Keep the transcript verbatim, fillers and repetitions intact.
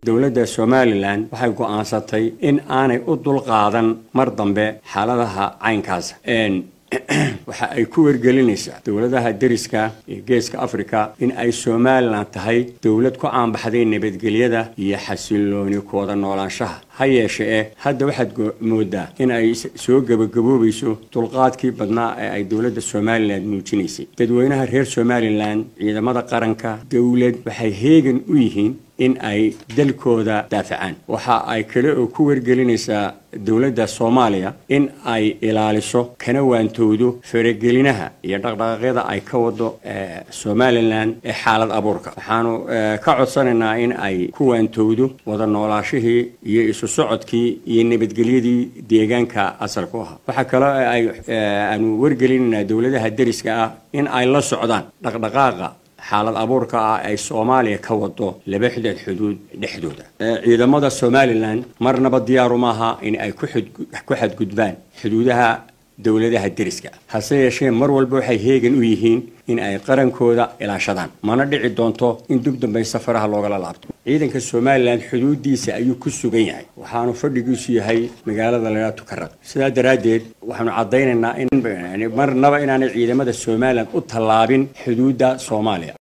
dowladda Somaliland waxay go'aansatay in aanay u dulqaadan mar dambe xaaladaha caynkaas een waxa ay ku wargelinaysaa dowladaha deriska ee geeska Afrika in ay Somaliland tahay dowlad ku caan baxday nabadgelyada iyo xasilooni kooda noolaanshaha ha yeeshee hadda waxaad moodaa in ay soo gabagaboobayso dulqaadkii badnaa ee ay dowladda Somaliland muujinaysay dadweynaha reer Somaliland ciidamada qaranka dowlad waxay heegan u yihiin in ay dalkooda daafacaan waxa ay kale oo ku wargelinaysaa dowladda Soomaaliya in ay ilaaliso kana waantoodo faragelinaha iyo dhaqdhaqaaqyada ay ka wado Somaliland ee xaalad abuurka waxaanu ka codsanaynaa in ay ku waantoodo wada noolaashihii iyo isu socodkii iyo nabadgelyadii deegaanka asalka ah waxa kale oo ay aanu wargelinaynaa dowladaha deriska ah in ay la socdaan dhaqdhaqaaqa xaalad abuurka ah ay Soomaaliya ka wado laba xidad xuduud dhexdooda ciidamada Somaliland marnaba diyaar uma aha in ay ku xadgudbaan xuduudaha dowladaha deriska hase yeeshee mar walba waxay heegan u yihiin in ay qarankooda ilaashadaan mana dhici doonto in dib dambe safaraha looga laabto ciidanka Somaliland xuduudiisa ayuu ku sugan yahay waxaanu fadhigiisu yahay magaalada Laatu Karad sidaa daraadeed waxaanu cadeynaynaa in marnaba inaanay ciidamada Somaliland u tallaabin xuduudda Soomaaliya